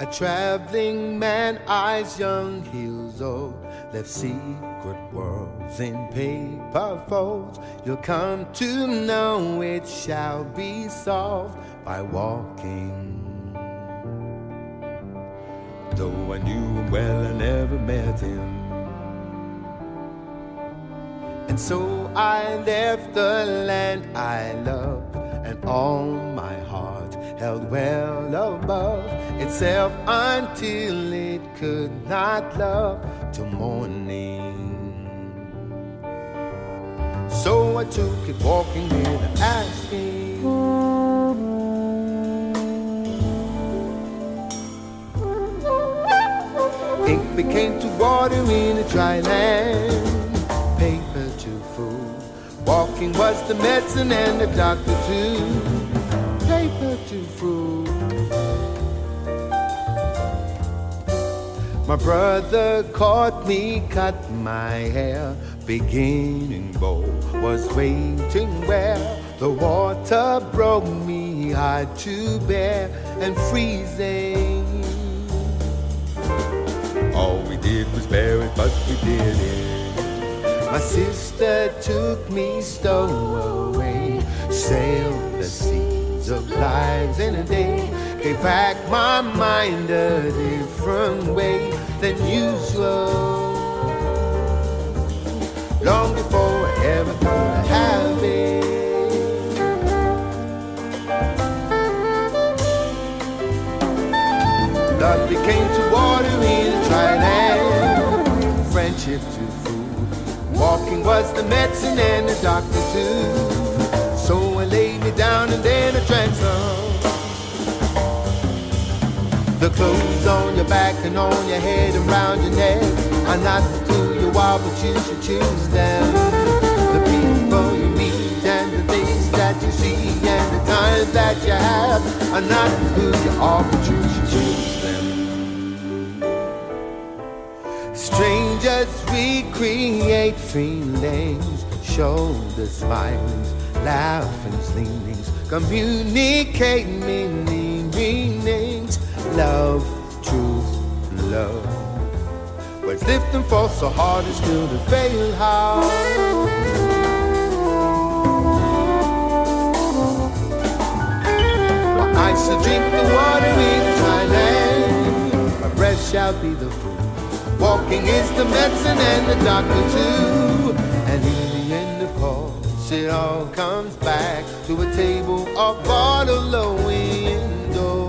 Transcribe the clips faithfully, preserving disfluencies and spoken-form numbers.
A traveling man, eyes young, heels old, left secret worlds in paper folds. You'll come to know it shall be solved by walking. Though I knew him well, I never met him. And so I left the land I loved, and all my heart held well above itself until it could not love till morning. So I took it walking without asking. Ink became to water in a dry land, paper to food. Walking was the medicine and the doctor too. Paper to food. My brother caught me, cut my hair. Beginning bow was waiting where the water broke me hard to bear and freezing. All we did was bear it, but we did it. My sister took me stowaway, sailed the seas of lives in a day, gave back my mind a different way than usual. Long before I ever thought I'd have it. Blood became to water in a dry land, friendship to food. Walking was the medicine and the doctor too. So I laid me down and then I drank some. The clothes on your back and on your head and round your neck are not who you are, but you should choose them. The people you meet and the things that you see and the times that you have are not who you are, but you should choose them. Strangers recreate feelings, shoulder smilings, laughings, leanings, communicate meaning, meanings, love, truth, love. Words lift and fall so hard and still to fail how. My eyes shall drink the water in dry land, my breath shall be the food. Walking is the medicine and the doctor too. And in the end of course it all comes back to a table or bottle of window.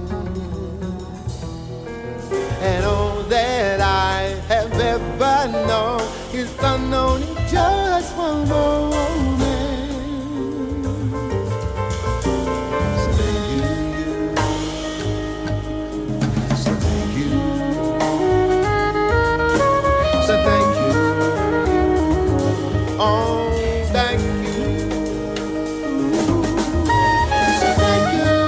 And all that I have ever known is unknown in just one moment. So thank you, so thank you, so thank you, oh thank you, so thank you.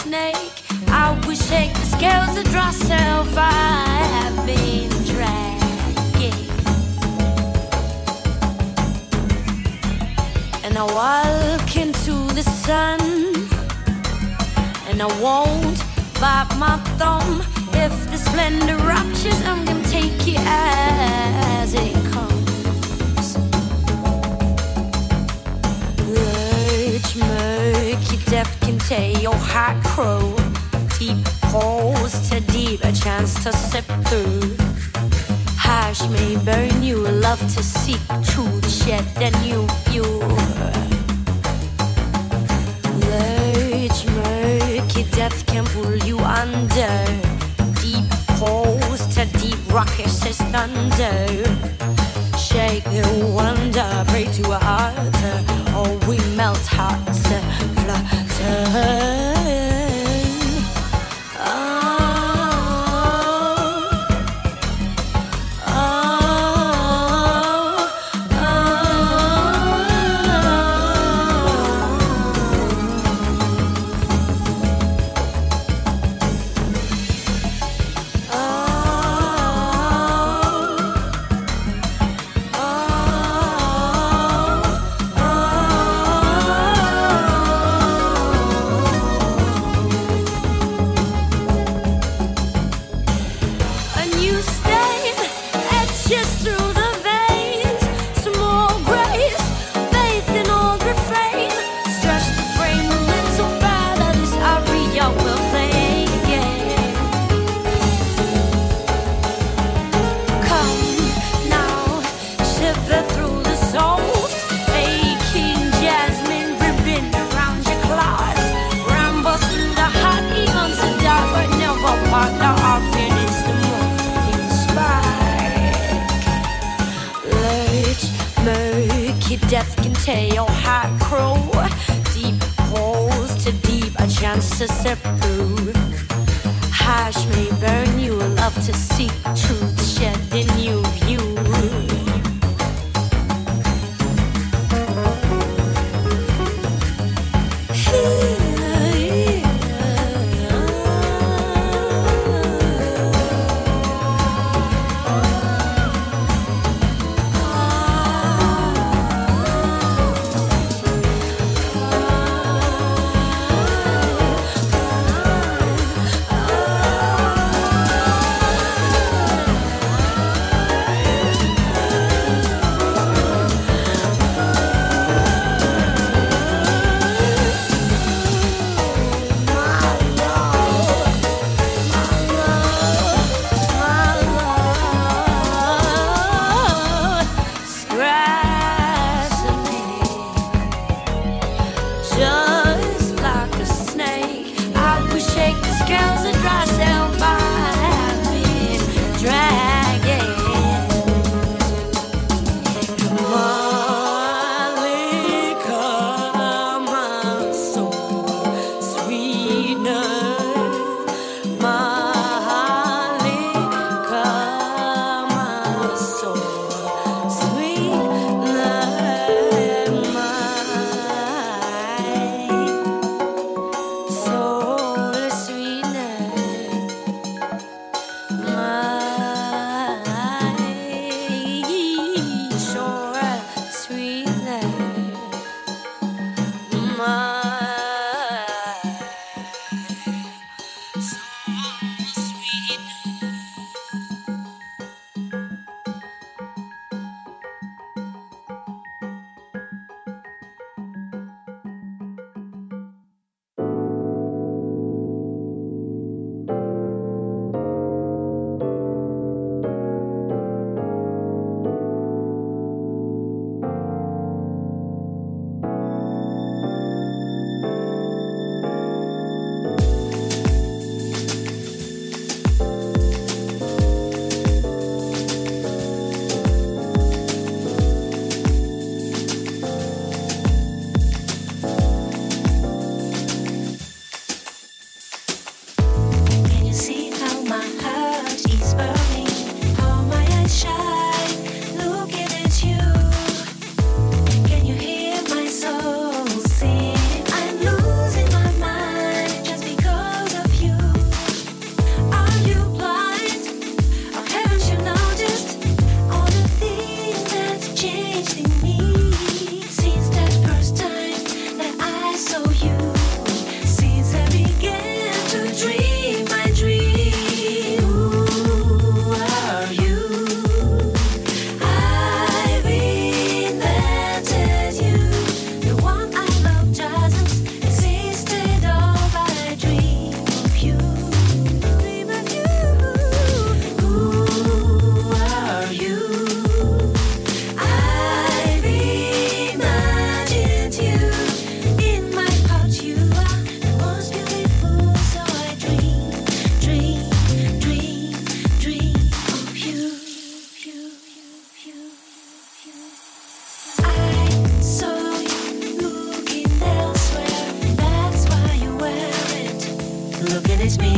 snake. I would shake the scales to draw self. I have been dragging, and I walk into the sun, and I won't bite my thumb. If the splendor ruptures, I'm gonna take it as it comes. Lurch, murky depth can tear your heart crow. Deep holes to deep, a chance to sip through. Harsh may burn you, love to seek truth, shed a new view. Lurch, murky depth can pull you under. Deep holes to deep rockets is thunder. Shake the wonder, pray to a heart, or we melt hearts to flutter. Death can tear your heart crow. Deep holes to deep, a chance to sip through. Harsh may burn you, love to seek truth, shed a new view.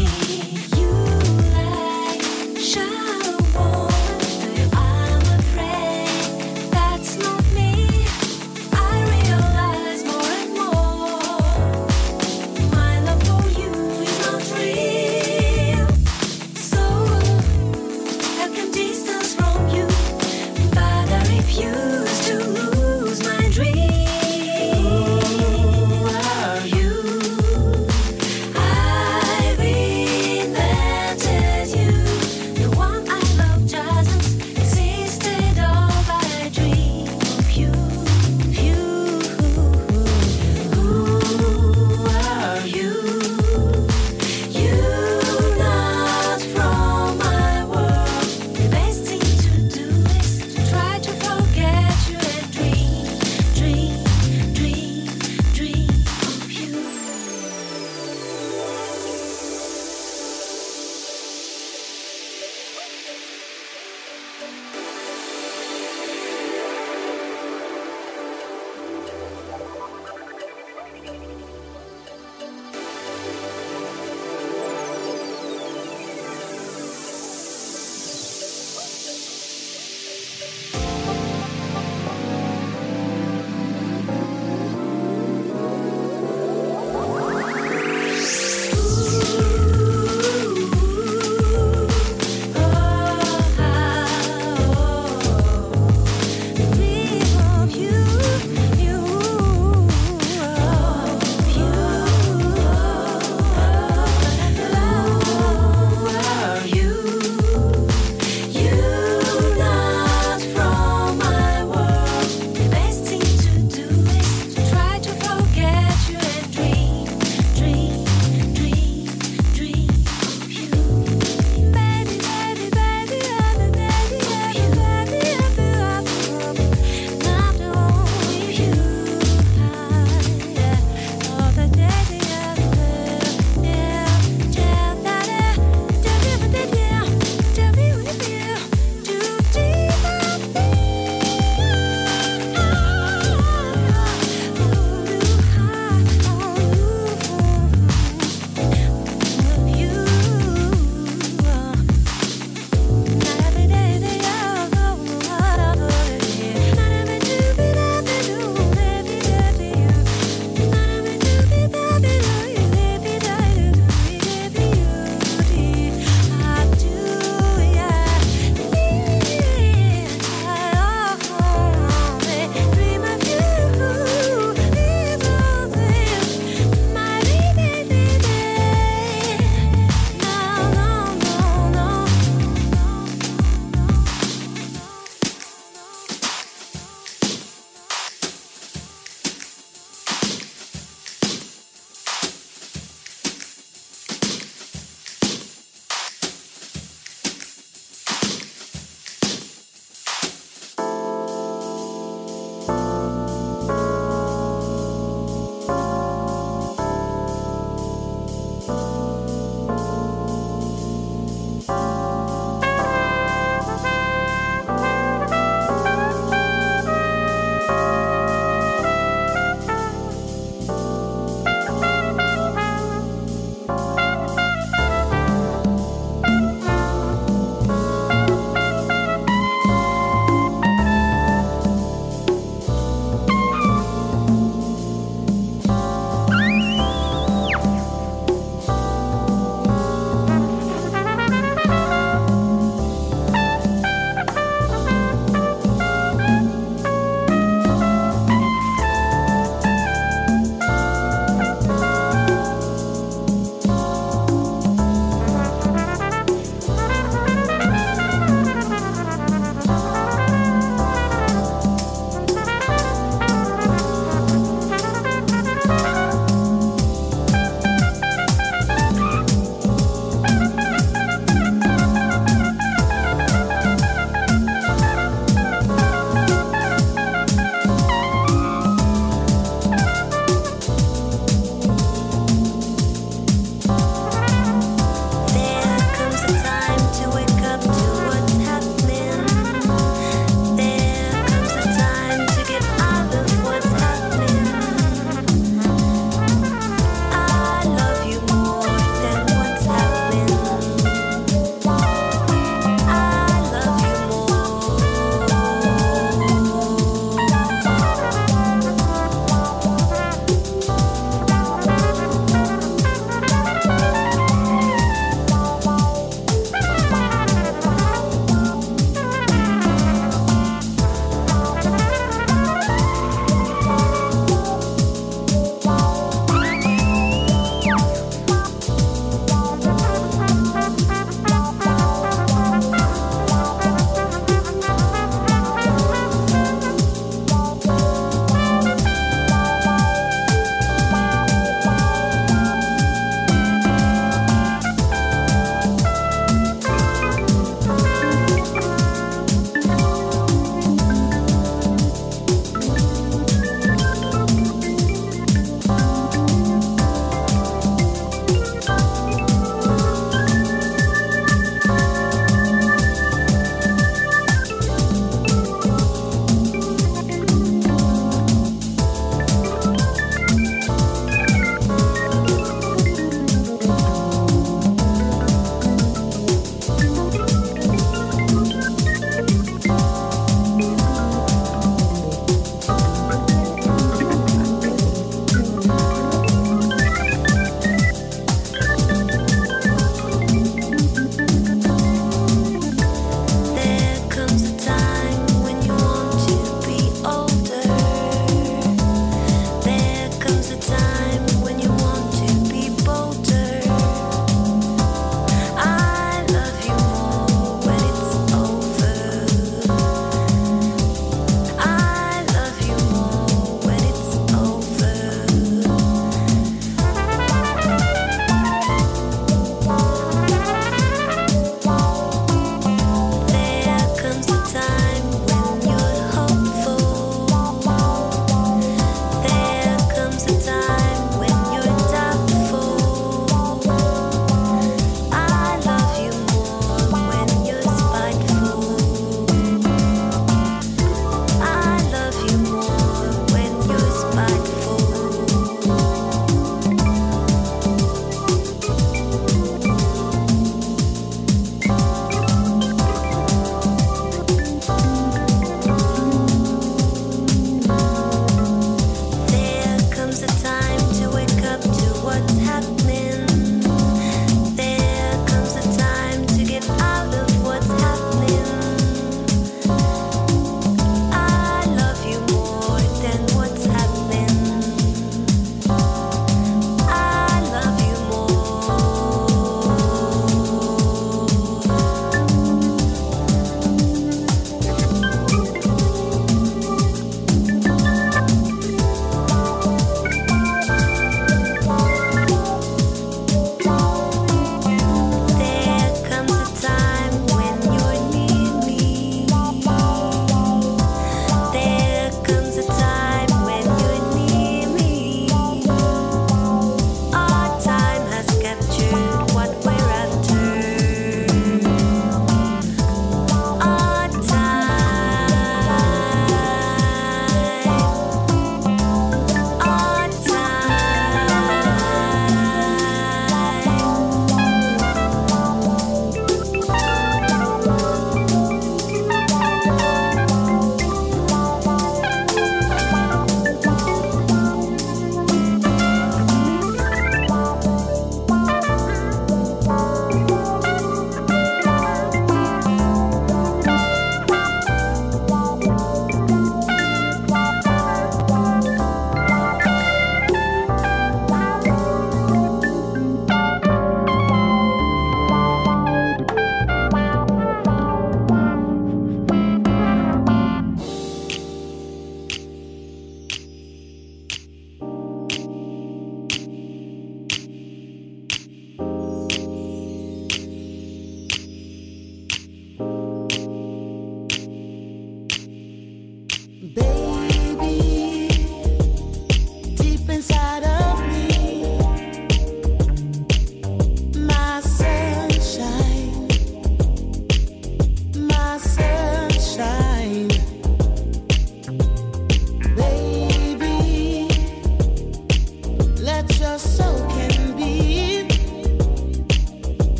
I've been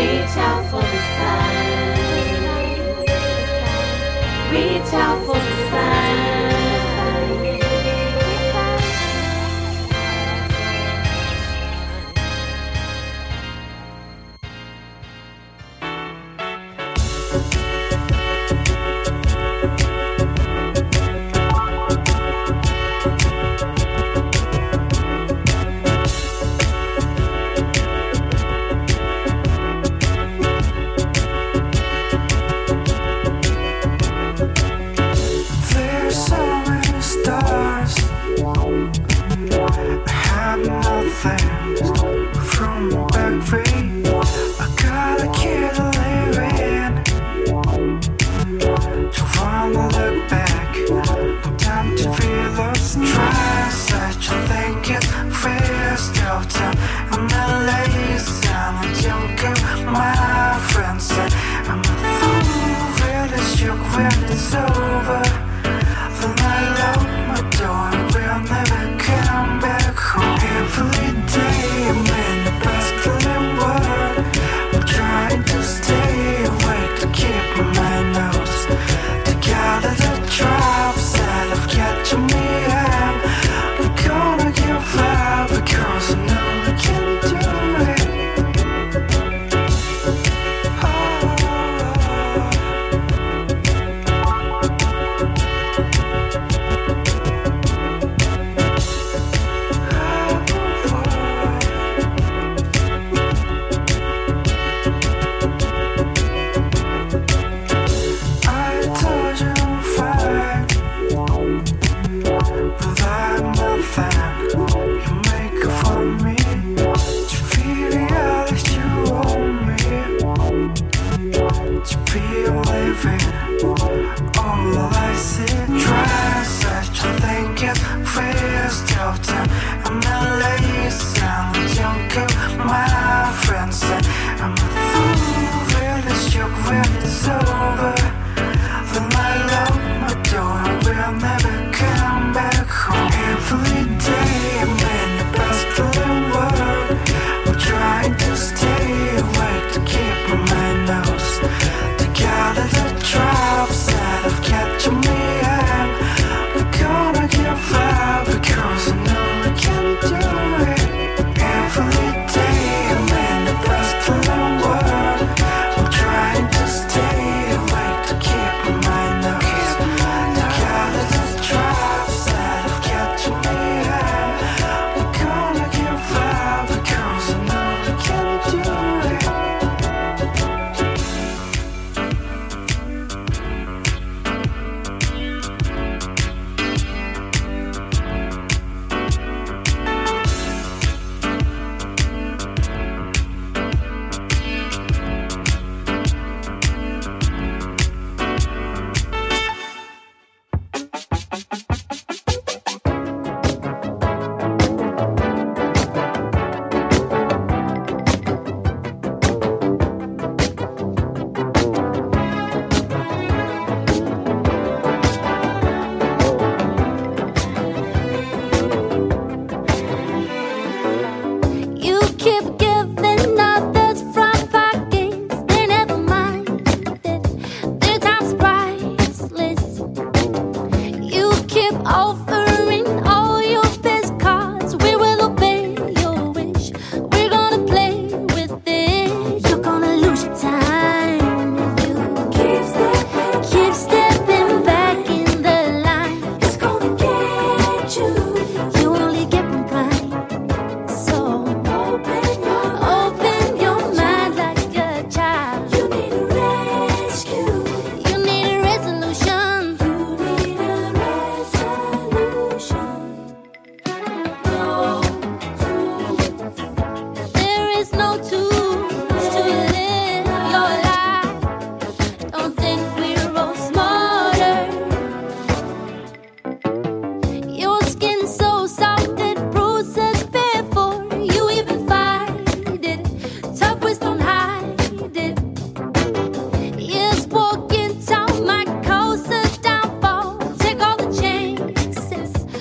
Reach out for the sign. Reach out for the sign.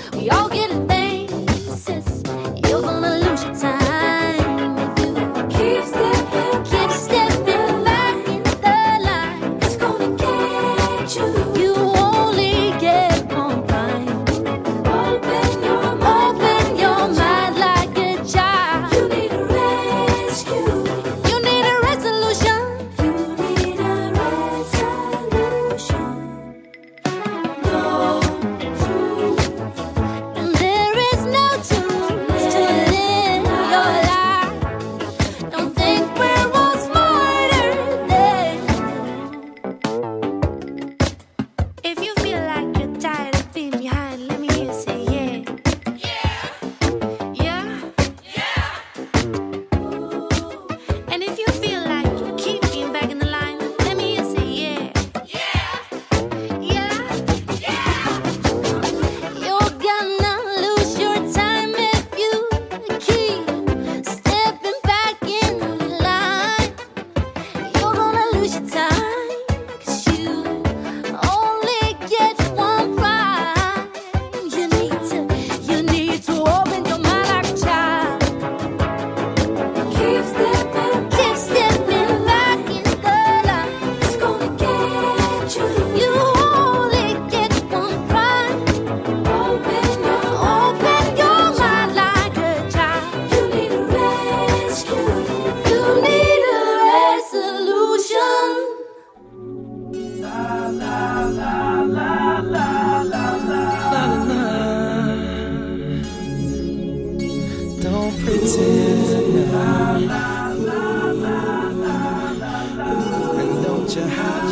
Keep And don't you hide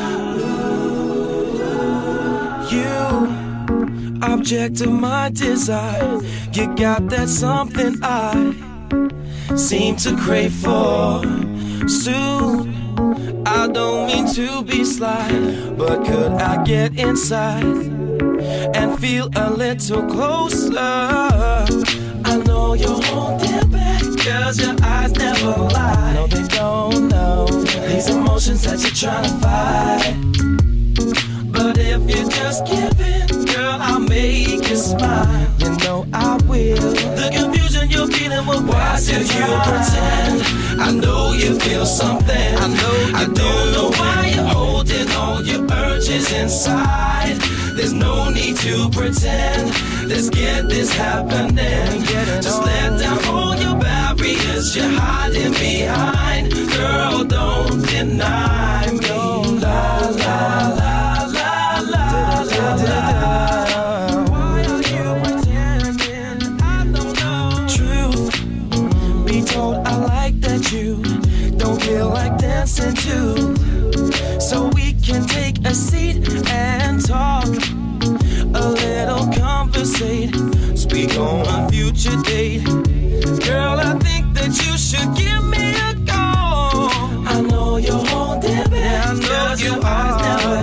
your You, object of my desire. You got that something I seem to crave for. Soon, I don't mean to be sly, but could I get inside and feel a little closer? I know you're holding back, cause your eyes never lie. No, they don't know these emotions that you're trying to fight. But if you just give in, girl, I'll make you smile. You know I will. The confusion you're feeling will pass. Why do you pretend? I know you feel something. I know you I don't do. know why you're holding all your urges inside. There's no need to pretend. Let's get this happening. Just let down all your barriers you're hiding behind. Girl, don't deny me. La la la la la la la. Why are you pretending? I don't know. Truth be told, I like that you don't feel like dancing too. So we can take a seat and talk a little, conversate, speak on a future date. Girl, I think that you should give me a call. I know you're holding back, I know you your eyes never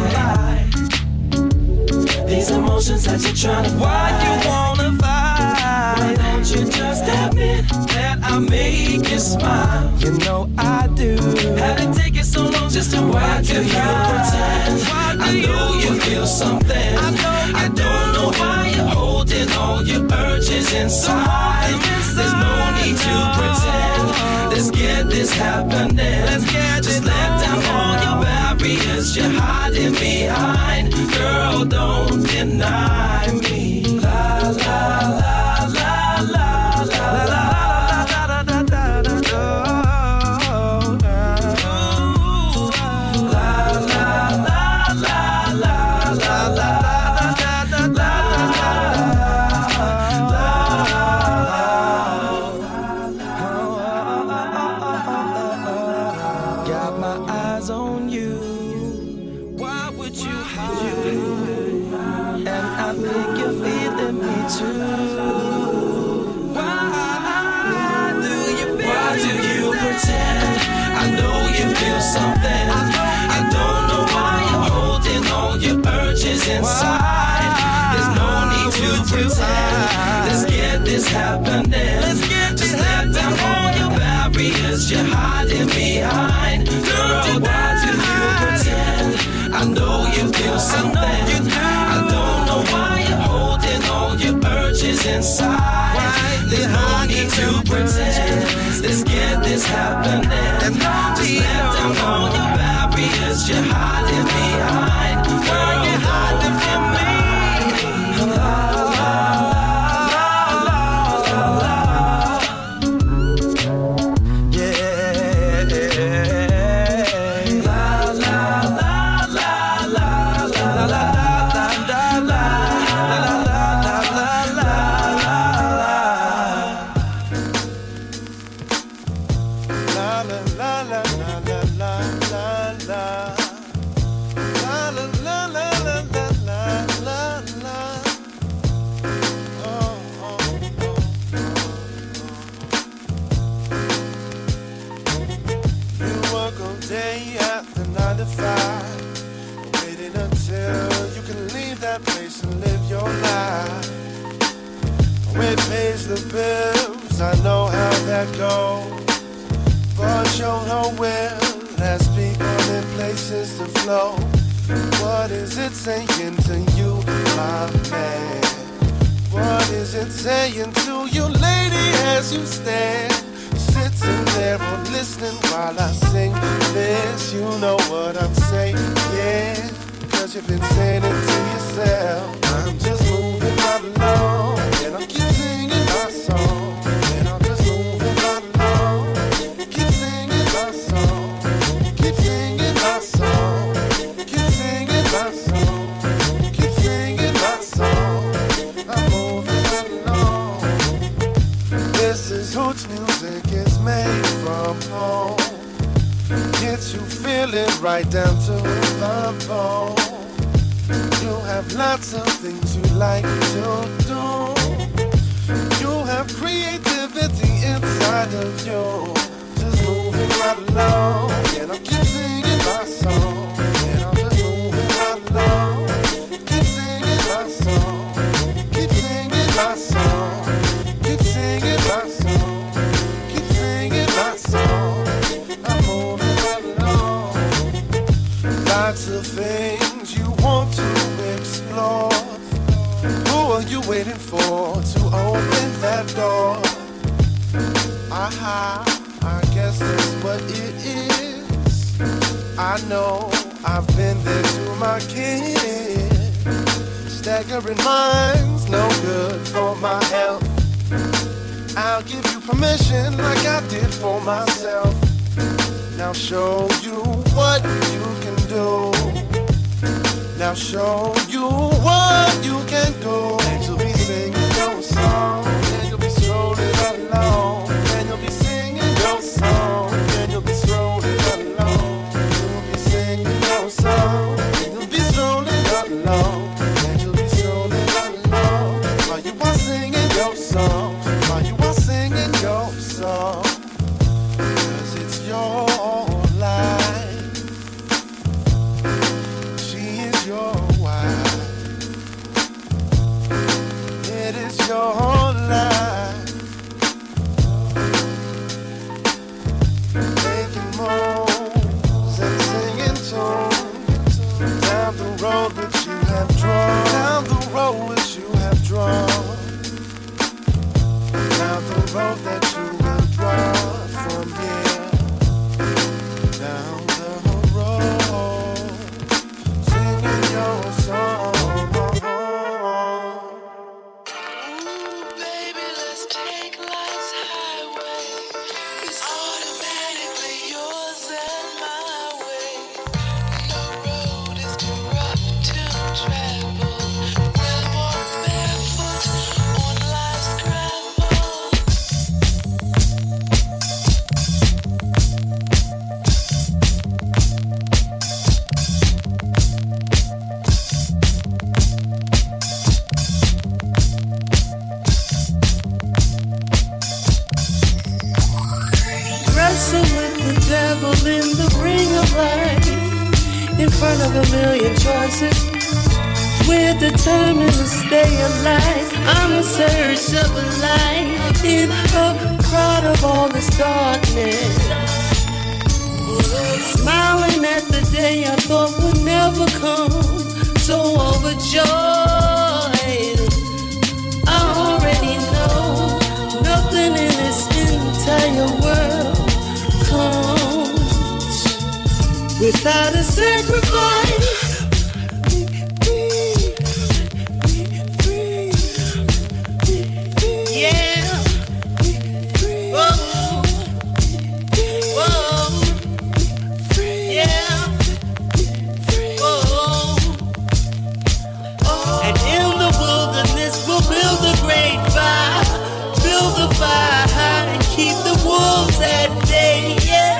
lie. These emotions that you're trying to fight, why you wanna fight? Why don't you just admit that I make you smile? You know I do. Had it taken so long just to why do you pretend? I know you feel something. I, know I don't know why you're holding all your urges inside. There's no need to pretend. Let's get this happening. Let's get just let down all your barriers you're hiding behind. Girl, don't deny me. La la la la la la la. Something. I don't know why you're holding all your urges inside. There's no need to pretend. Let's get this happening. Let's get Just let down all your barriers you're hiding behind. Girl, why do you pretend? I know you feel something. I don't know why you're holding all your urges inside. There's no need to pretend. Let's get this happening. Just let down all your barriers you're hiding behind. Girl, you're hiding from me. La la la la la. Yeah. La la la la la la la la la la la la. Waiting until you can leave that place and live your life. It pays the bills, I know how that goes. But your whole will has people in places to flow. What is it saying to you, my man? What is it saying to you, lady, as you stand? Sitting there or listening while I sing this. You know what I'm saying, yeah, cause you've been saying it to yourself. I'm just moving right along, and I'll keep singing my song. And I'm just moving right along, keep singing my song. Keep singing my song, keep singing my song. Keep singing my song, I'm moving right along. This is Hooch music, it's made from home. Gets you feeling right down to the bone. You have lots of things you like to do. You have creativity inside of you. Just moving right along. And I'll keep singing my song. And I'm just moving right along. Keep singing my song. Keep singing my song. Keep singing my song. Keep singing my song. I'm moving right along. Lots of things you want to explore. Who are you waiting for to open that door? Aha, I guess that's what it is. I know I've been there to my kid. Staggering minds, no good for my health. I'll give you permission like I did for myself. Now show you what you can do. Now show you what you can do. And you'll be singing your song. And you'll be strolling along. And you'll be singing your song. And you'll be strolling along. You'll be singing your song. And you'll be strolling along. And you'll be strolling along. While you are singing your song. While you are singing your song. 'Cause it's your life. She is your wife. It is your life. Making moves and singing tunes. Down the road which you have drawn. Down the road which you have drawn. Down the road that you will draw from here. Down the road, singing your song. Baby, let's take life's highway. It's automatically yours and my way. No road is too rough to travel. We'll walk barefoot on life's gravel. Wrestle with the devil in the ring of life. In front of a million choices, we're determined to stay alive. I'm in search of a light in a crowd of all this darkness. Smiling at the day I thought would never come, so overjoyed. I already know nothing in this entire world comes without a sacrifice. Yeah. Whoa. Whoa. Yeah. Whoa. And in the wilderness we'll build a great fire. Build a fire high and keep the wolves at bay. Yeah.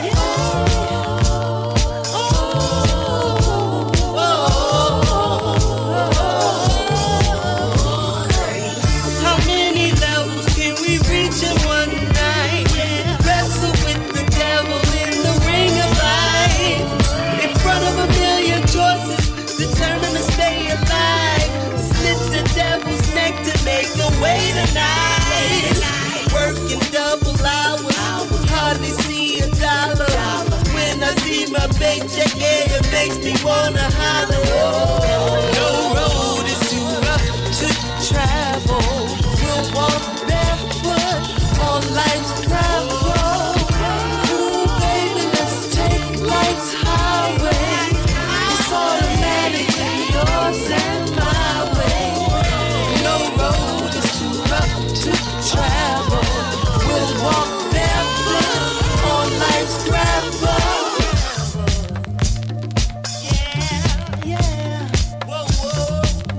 How many levels can we reach in one night? Wrestle with the devil in the ring of life. In front of a million choices, determined to stay alive. Slit the devil's neck to make a way tonight. Working double hours, hardly see a dollar. When I see my paycheck, yeah, it makes me wanna holler. No road is too rough to travel. We'll walk barefoot on life's gravel. Ooh, baby, let's take life's highway. It's automatically yours and my way. No road is too rough to travel. We'll walk barefoot on life's gravel. Yeah, yeah. Whoa, whoa.